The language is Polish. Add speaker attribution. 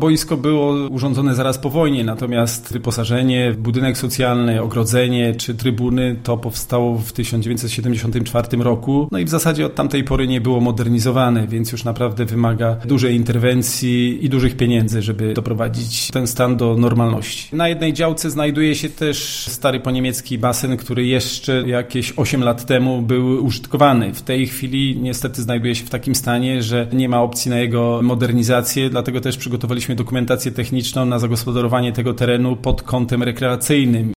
Speaker 1: Boisko było urządzone zaraz po wojnie, natomiast wyposażenie, budynek socjalny, ogrodzenie czy trybuny to powstało w 1974 roku. No i w zasadzie od tamtej pory nie było modernizowane, więc już naprawdę wymaga dużej interwencji i dużych pieniędzy, żeby doprowadzić ten stan do normalności. Na jednej działce znajduje się też stary poniemiecki basen, który jeszcze jakieś 8 lat temu był użytkowany. W tej chwili niestety znajduje się w takim stanie, że nie ma opcji na jego modernizację, dlatego też przygotowaliśmy dokumentację techniczną na zagospodarowanie tego terenu pod kątem rekreacyjnym.